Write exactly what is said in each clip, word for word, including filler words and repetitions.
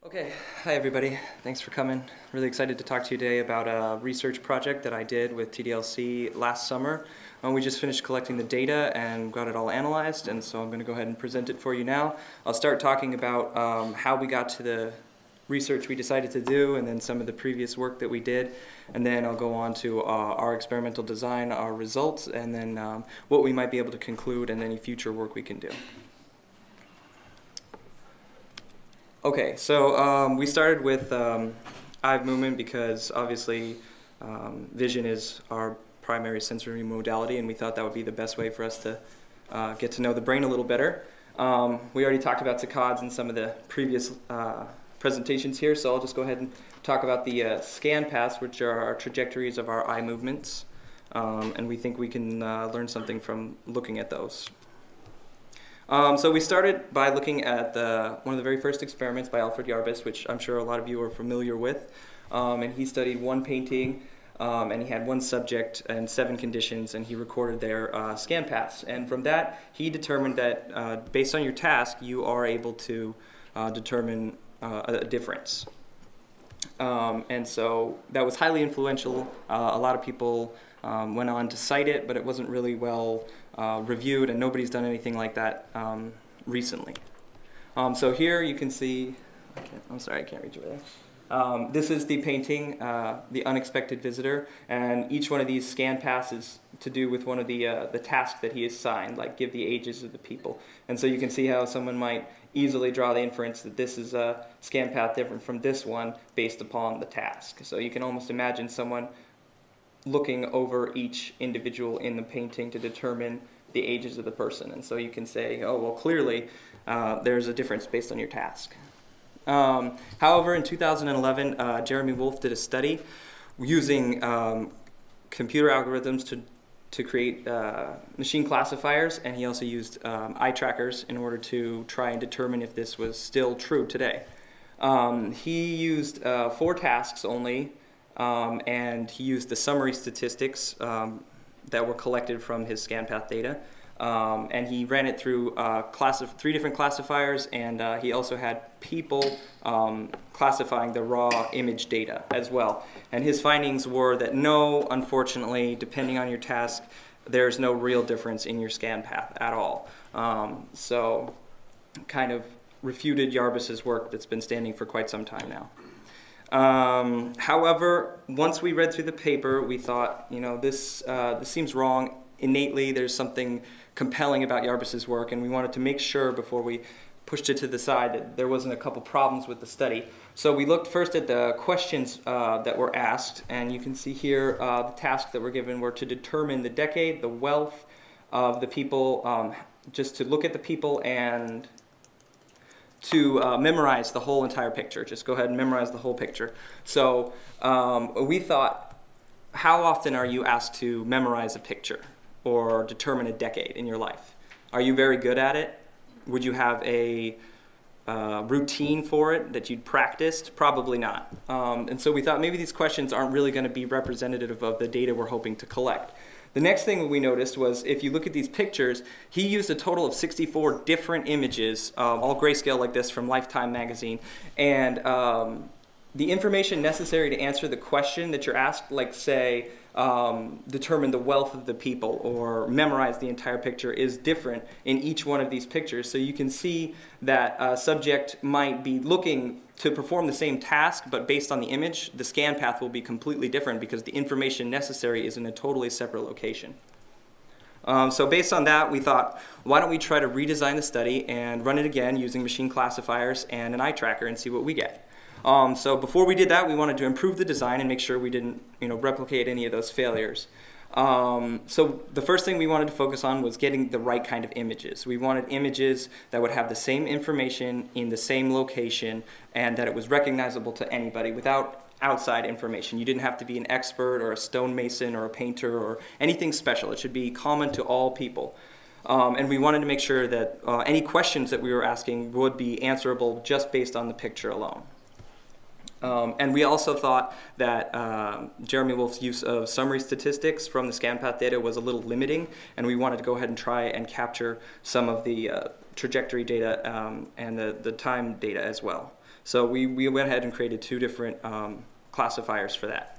Okay, hi everybody. Thanks for coming. Really excited to talk to you today about a research project that I did with T D L C last summer. Um, we just finished collecting the data and got it all analyzed, and so I'm going to go ahead and present it for you now. I'll start talking about um, how we got to the research we decided to do, and then some of the previous work that we did, and then I'll go on to uh, our experimental design, our results, and then um, what we might be able to conclude and any future work we can do. Okay, so um, we started with um, eye movement because obviously um, vision is our primary sensory modality, and we thought that would be the best way for us to uh, get to know the brain a little better. Um, we already talked about saccades in some of the previous uh, presentations here, so I'll just go ahead and talk about the uh, scan paths, which are our trajectories of our eye movements, um, and we think we can uh, learn something from looking at those. Um, so we started by looking at the, one of the very first experiments by Alfred Yarbus, which I'm sure a lot of you are familiar with. Um, and he studied one painting, um, and he had one subject and seven conditions, and he recorded their uh, scan paths. And from that, he determined that uh, based on your task, you are able to uh, determine uh, a difference. Um, and so that was highly influential. Uh, a lot of people um, went on to cite it, but it wasn't really well uh, reviewed, and nobody's done anything like that um, recently. Um, so here you can see, I can't, I'm sorry, I can't reach over there. Um, this is the painting, uh, The Unexpected Visitor, and each one of these scan paths is to do with one of the, uh, the tasks that he assigned, like give the ages of the people. And so you can see how someone might easily draw the inference that this is a scan path different from this one based upon the task. So you can almost imagine someone looking over each individual in the painting to determine the ages of the person. And so you can say, oh, well, clearly uh, there's a difference based on your task. Um, however, in two thousand eleven, uh, Jeremy Wolf did a study using um, computer algorithms to, to create uh, machine classifiers, and he also used um, eye trackers in order to try and determine if this was still true today. Um, he used uh, four tasks only, um, and he used the summary statistics um, that were collected from his scan path data. Um, and he ran it through uh, class of three different classifiers, and uh, he also had people um, classifying the raw image data as well. And his findings were that no, unfortunately, depending on your task, there's no real difference in your scan path at all. Um, so kind of refuted Yarbus's work that's been standing for quite some time now. Um, however, once we read through the paper, we thought, you know, this, uh, this seems wrong. Innately, there's something compelling about Yarbus's work, and we wanted to make sure before we pushed it to the side that there wasn't a couple problems with the study. So we looked first at the questions uh, that were asked, and you can see here uh, the tasks that were given were to determine the decade, the wealth of the people, um, just to look at the people and to uh, memorize the whole entire picture. Just go ahead and memorize the whole picture. So um, we thought, how often are you asked to memorize a picture or determine a decade in your life? Are you very good at it? Would you have a uh, routine for it that you'd practiced? Probably not. Um, and so we thought maybe these questions aren't really going to be representative of the data we're hoping to collect. The next thing we noticed was if you look at these pictures, he used a total of sixty-four different images, um, all grayscale like this from Lifetime magazine, and um, the information necessary to answer the question that you're asked, like say, um, determine the wealth of the people or memorize the entire picture, is different in each one of these pictures. So you can see that a subject might be looking to perform the same task, but based on the image, the scan path will be completely different because the information necessary is in a totally separate location. Um, so based on that, we thought, why don't we try to redesign the study and run it again using machine classifiers and an eye tracker and see what we get. Um, so before we did that, we wanted to improve the design and make sure we didn't, you know, replicate any of those failures. Um, so the first thing we wanted to focus on was getting the right kind of images. We wanted images that would have the same information in the same location and that it was recognizable to anybody without outside information. You didn't have to be an expert or a stonemason or a painter or anything special. It should be common to all people. Um, and we wanted to make sure that uh, any questions that we were asking would be answerable just based on the picture alone. Um, and we also thought that um, Jeremy Wolf's use of summary statistics from the scan path data was a little limiting, and we wanted to go ahead and try and capture some of the uh, trajectory data um, and the, the time data as well. So we, we went ahead and created two different um, classifiers for that.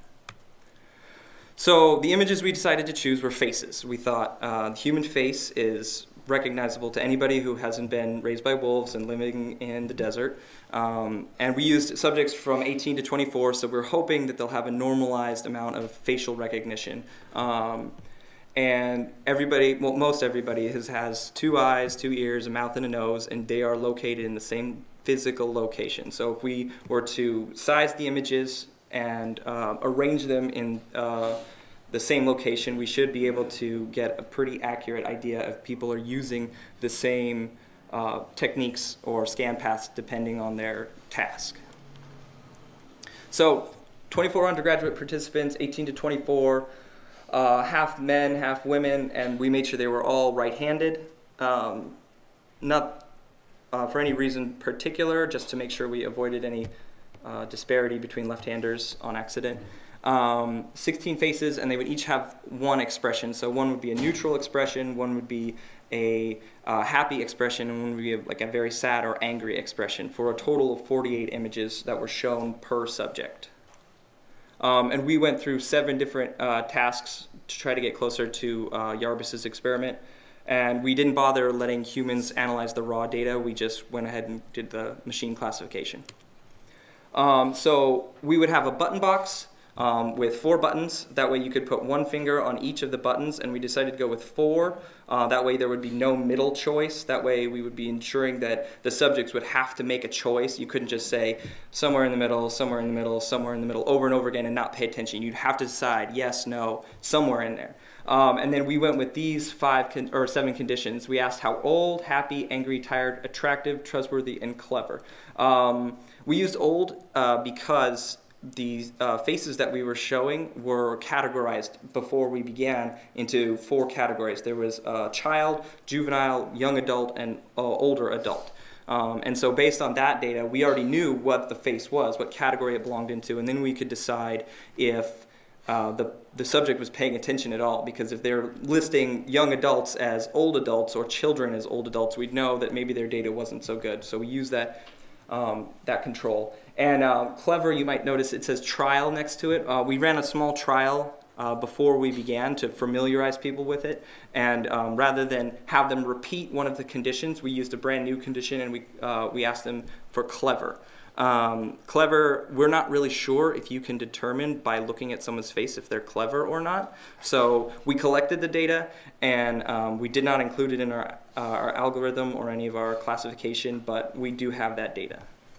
So the images we decided to choose were faces. We thought uh, the human face is recognizable to anybody who hasn't been raised by wolves and living in the desert. Um, and we used subjects from eighteen to twenty-four, so we're hoping that they'll have a normalized amount of facial recognition. Um, and everybody, well, most everybody has, has two eyes, two ears, a mouth, and a nose, and they are located in the same physical location. So if we were to size the images and uh, arrange them in uh, the same location, we should be able to get a pretty accurate idea if people are using the same uh, techniques or scan paths depending on their task. So twenty-four undergraduate participants, eighteen to twenty-four, uh, half men, half women, and we made sure they were all right-handed. Um, not uh, for any reason particular, just to make sure we avoided any uh, disparity between left-handers on accident. Um, sixteen faces, and they would each have one expression. So one would be a neutral expression, one would be a uh, happy expression, and one would be a, like a very sad or angry expression, for a total of forty-eight images that were shown per subject. Um, and we went through seven different uh, tasks to try to get closer to uh, Yarbus's experiment. And we didn't bother letting humans analyze the raw data. We just went ahead and did the machine classification. Um, so we would have a button box um, with four buttons. That way you could put one finger on each of the buttons, and we decided to go with four. Uh, that way there would be no middle choice. That way we would be ensuring that the subjects would have to make a choice. You couldn't just say somewhere in the middle, somewhere in the middle, somewhere in the middle over and over again and not pay attention. You'd have to decide yes, no, somewhere in there. Um, and then we went with these five con- or seven conditions. We asked how old, happy, angry, tired, attractive, trustworthy, and clever. Um, we used old uh, because the uh, faces that we were showing were categorized before we began into four categories. There was uh, child, juvenile, young adult, and uh, older adult. Um, and so based on that data, we already knew what the face was, what category it belonged into, and then we could decide if uh, the, the subject was paying attention at all. Because if they're listing young adults as old adults or children as old adults, we'd know that maybe their data wasn't so good. So we use that Um, that control. And uh, clever, you might notice it says trial next to it. Uh, we ran a small trial uh, before we began to familiarize people with it. And um, rather than have them repeat one of the conditions, we used a brand new condition, and we, uh, we asked them for clever. Um, clever, we're not really sure if you can determine by looking at someone's face if they're clever or not. So we collected the data, and um, we did not include it in our, uh, our algorithm or any of our classification, but we do have that data.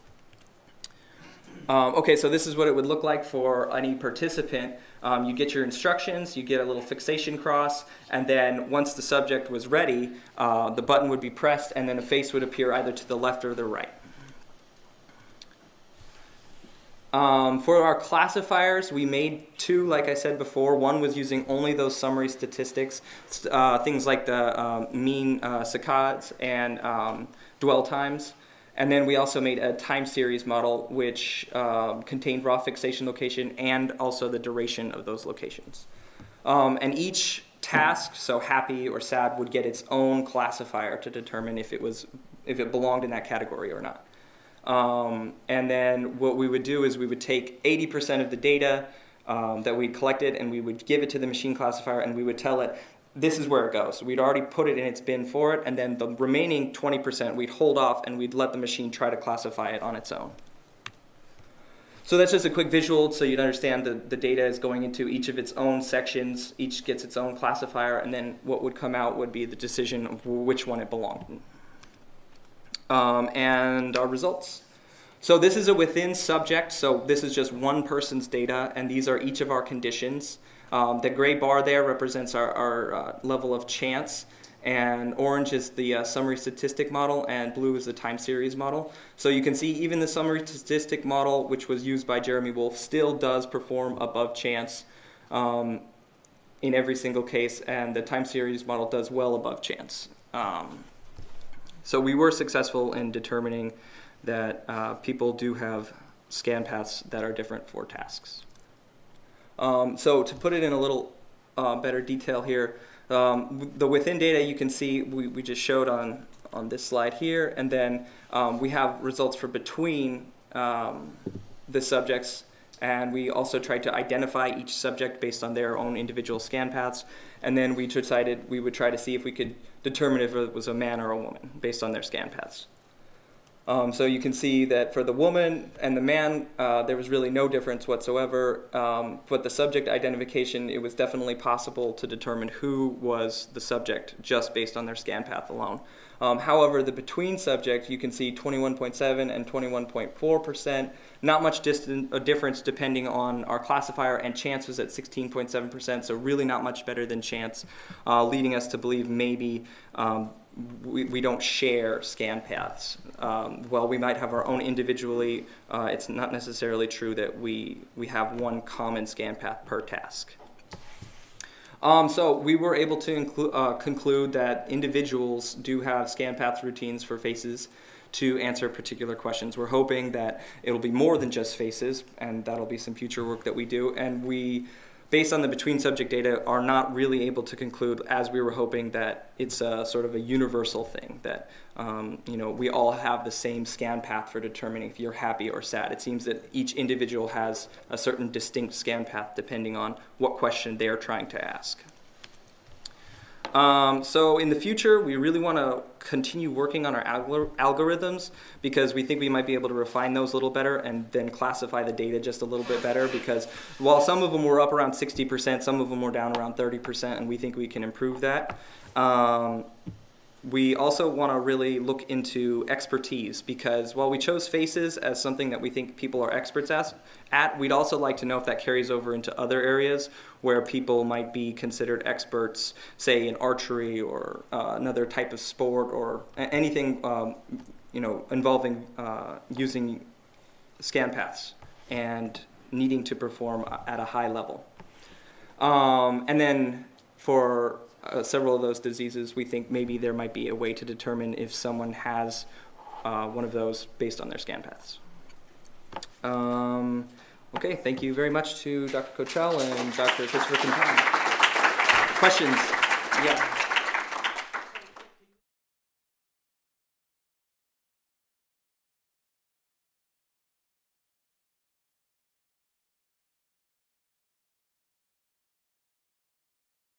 Um, okay, so this is what it would look like for any participant. Um, you get your instructions, you get a little fixation cross, and then once the subject was ready, uh, the button would be pressed, and then a face would appear either to the left or the right. Um, for our classifiers, we made two, like I said before. One was using only those summary statistics, uh, things like the um, mean uh, saccades and um, dwell times. And then we also made a time series model, which uh, contained raw fixation location and also the duration of those locations. Um, and each task, so happy or sad, would get its own classifier to determine if it was, if it belonged in that category or not. Um, and then what we would do is we would take eighty percent of the data um, that we'd collected, and we would give it to the machine classifier, and we would tell it, this is where it goes. We'd already put it in its bin for it, and then the remaining twenty percent we'd hold off, and we'd let the machine try to classify it on its own. So that's just a quick visual so you'd understand the, the data is going into each of its own sections. Each gets its own classifier, and then what would come out would be the decision of which one it belonged in. Um, and our results. So this is a within subject, so this is just one person's data, and these are each of our conditions. Um, the gray bar there represents our, our uh, level of chance, and orange is the uh, summary statistic model, and blue is the time series model. So you can see even the summary statistic model, which was used by Jeremy Wolf, still does perform above chance um, in every single case, and the time series model does well above chance. Um, So we were successful in determining that uh, people do have scan paths that are different for tasks. Um, so to put it in a little uh, better detail here, um, the within data you can see we, we just showed on, on this slide here, and then um, we have results for between um, the subjects, and we also tried to identify each subject based on their own individual scan paths, and then we decided we would try to see if we could determine if it was a man or a woman based on their scan paths. Um, so you can see that for the woman and the man, uh, there was really no difference whatsoever. Um, but the subject identification, it was definitely possible to determine who was the subject just based on their scan path alone. Um, however, the between subject, you can see twenty-one point seven and twenty-one point four percent. Not much distant, a difference depending on our classifier, and chance was at sixteen point seven percent, so really not much better than chance, uh, leading us to believe maybe um, we, we don't share scan paths. Um, while we might have our own individually, uh, it's not necessarily true that we, we have one common scan path per task. Um, so we were able to inclu- uh, conclude that individuals do have scan path routines for faces to answer particular questions. We're hoping that it'll be more than just faces, and that'll be some future work that we do. And we, based on the between subject data, are not really able to conclude, as we were hoping, that it's a sort of a universal thing, that um, you know, we all have the same scan path for determining if you're happy or sad. It seems that each individual has a certain distinct scan path depending on what question they're trying to ask. Um, so in the future, we really want to continue working on our algor- algorithms because we think we might be able to refine those a little better and then classify the data just a little bit better, because while some of them were up around sixty percent, some of them were down around thirty percent, and we think we can improve that. Um, we also want to really look into expertise, because while we chose faces as something that we think people are experts as, at, we'd also like to know if that carries over into other areas where people might be considered experts, say in archery or uh, another type of sport, or anything um, you know, involving uh, using scan paths and needing to perform at a high level. Um, and then for Uh, several of those diseases, we think maybe there might be a way to determine if someone has uh, one of those based on their scan paths. Um, okay, thank you very much to Doctor Kochel and Doctor Christopher Quintana. Questions? Yeah.